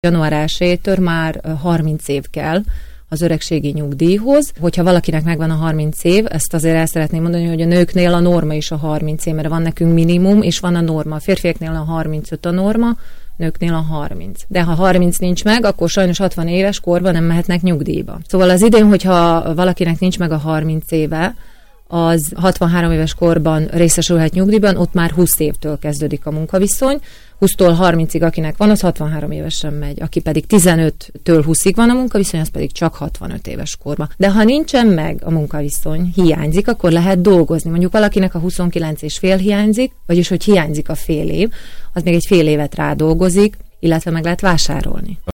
Január 1-től már 30 év kell az öregségi nyugdíjhoz. Hogyha valakinek megvan a 30 év, ezt azért el szeretném mondani, hogy a nőknél a norma is a 30 év, mert van nekünk minimum, és van a norma. A férfiaknél a 35 a norma, nőknél a 30. De ha 30 nincs meg, akkor sajnos 60 éves korban nem mehetnek nyugdíjba. Szóval az idén, hogyha valakinek nincs meg a 30 éve, az 63 éves korban részesülhet nyugdíjban, ott már 20 évtől kezdődik a munkaviszony. 20-tól 30-ig, akinek van, az 63 évesen megy. Aki pedig 15-től 20-ig van a munkaviszony, az pedig csak 65 éves korban. De ha nincsen meg a munkaviszony, hiányzik, akkor lehet dolgozni. Mondjuk valakinek a 29 és fél hiányzik, vagyis hogy hiányzik a fél év, az még egy fél évet rádolgozik, illetve meg lehet vásárolni.